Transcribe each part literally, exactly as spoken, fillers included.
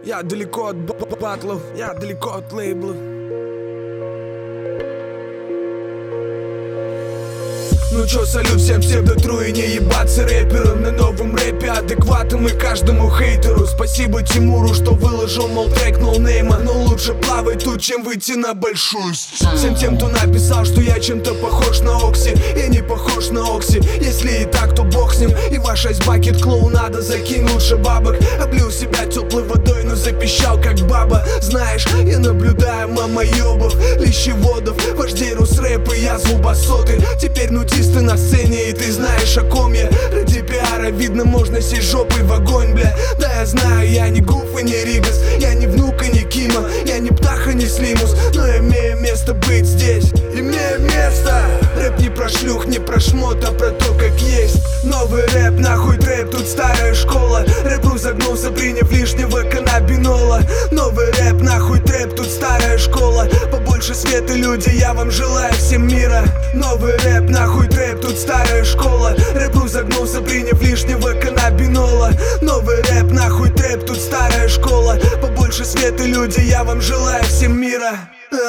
Я далеко от батлов, я далеко от лейбла. Ну чё, салют всем псевдотру и не ебаться рэпером. На новом рэпе адекватом и каждому хейтеру. Спасибо Тимуру, что выложил, мол, трек ноунейма. Но лучше плавать тут, чем выйти на большую сцену. Всем тем, кто написал, что я чем-то похож на Окси, я не похож на Окси. Если и так, то бог с ним. И ваш айсбакет клоунада закинь лучше бабок. Облил себя теплой водой, но запищал как баба. Знаешь, я наблюдаю мамоебов, лещеводов, вождей рус-рэпа, я злобосоты. Теперь нудисты на сцене, и ты знаешь, о ком я. Ради пиара, видно, можно сесть жопой в огонь, бля. Да, я знаю, я не Гуф и не Ригас, я не внук и не Кима, я не Птаха, не Слимус, но имею место быть здесь. Имею место. Рэп не про шлюх, не про шмот, а про то, как есть. Новый рэп, нахуй трэп, тут старая школа. Рэп-ру загнулся, приняв лишнего каннабинола. Новый рэп, нахуй трэп, тут старая школа. Побольше света, люди, я вам желаю всем мира. Новый рэп, нахуй трэп, тут старая школа. Рэп-ру загнулся, приняв лишнего каннабинола. Новый рэп, нахуй трэп, тут старая школа. Побольше света, люди, я вам желаю всем мира.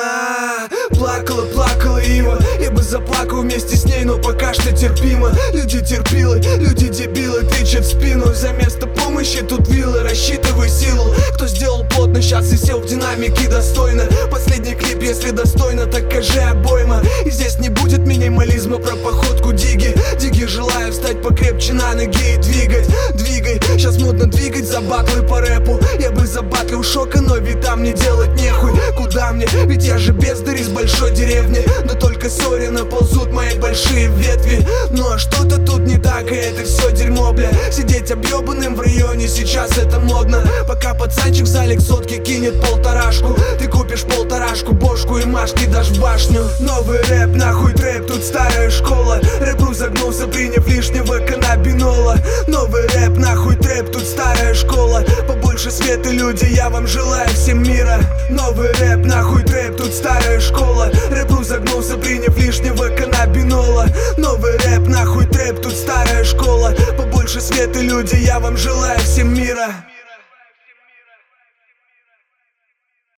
А-а-а, плакала, плакала Ива. Я бы заплакал вместе с ней, но пока что терпимо. Люди терпилы, люди дебилы, тычат в спину. За место помощи тут виллы, рассчитывай силу. Кто сделал плотно, сейчас и сел в динамике достойно. Последний клип, если достойно, так кажи обойма. И здесь не будет минимализма про походку Диги. Диги, желаю встать покрепче на ноги и двигать. Двигай, сейчас модно двигать за батлы по рэпу. Я бы забатлил Шока, но ведь там не делать нехуй. Куда мне? Ведь я же бездарь из большой деревни. Но только Сорина ползут мои большие ветви. Ну а что-то тут не так, и это все дерьмо, бля. Сидеть объебанным в районе, сейчас это модно. Пока пацанчик в зале к сотке кинет полторашку, ты купишь полторашку, бошку и машки дашь в башню. Новый рэп, нахуй трэп, тут старая школа. Рэп-ру загнулся, приняв лишнего каннабинола. Новый рэп, нахуй трэп, тут старая школа. Побольше света, люди, я вам желаю всем мира. Новый рэп, нахуй трэп, тут старая школа. Рэп-ру загнулся, приняв лишнего каннабинола. Новый рэп, нахуй трэп, тут старая школа. Побольше света, люди, я вам желаю всем мира.